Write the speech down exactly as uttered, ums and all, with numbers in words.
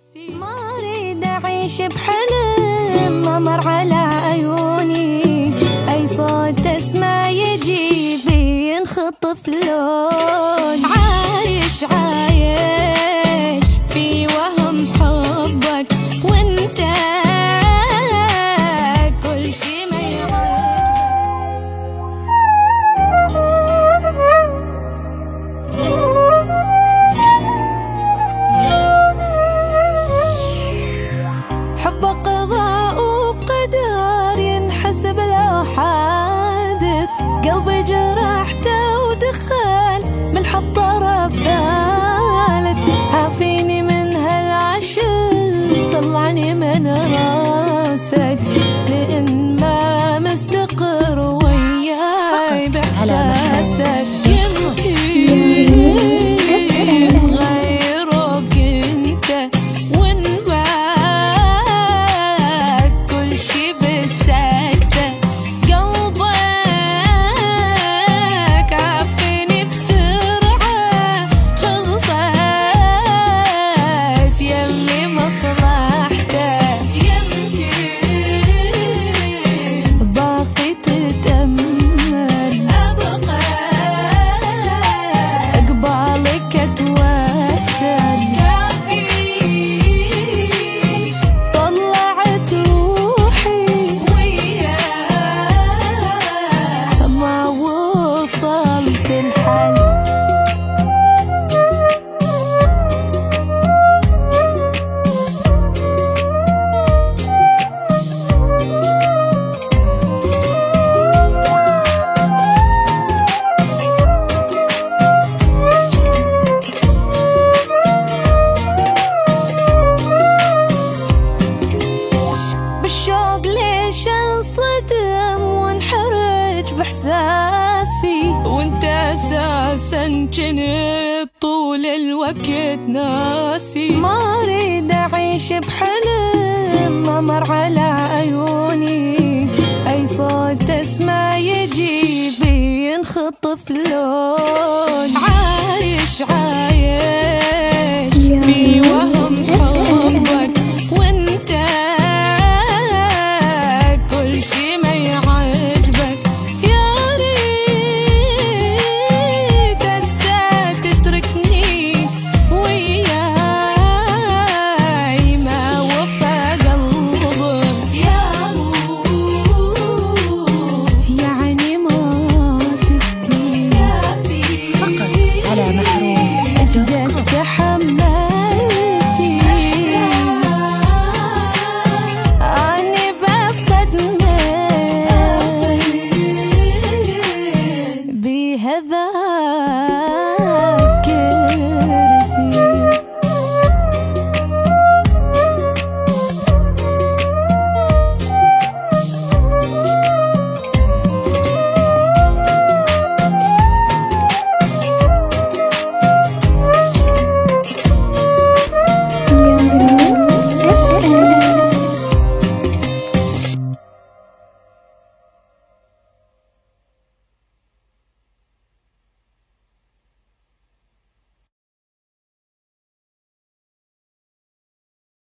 ما اريد اعيش بحلم ما مر على عيوني، اي صوت اسمع يجيبي ينخطف لون. عايش عايش في وهم حبك وانت كل شي ما يعجبك. حبك قضاء وقدر ينحسب لو حادث، قلبي جرحته ودخل بالحب طرف ثالث. عافيني من هالعشق طلعني من راسك، لأن ما مستقر وياي بإحساسك. بإحساسي وانت اساسا جنت طول الوقت ناسي. ما اريد اعيش بحلم ما مر على عيوني، اي صوت اسمع يجيبي ينخطف لون.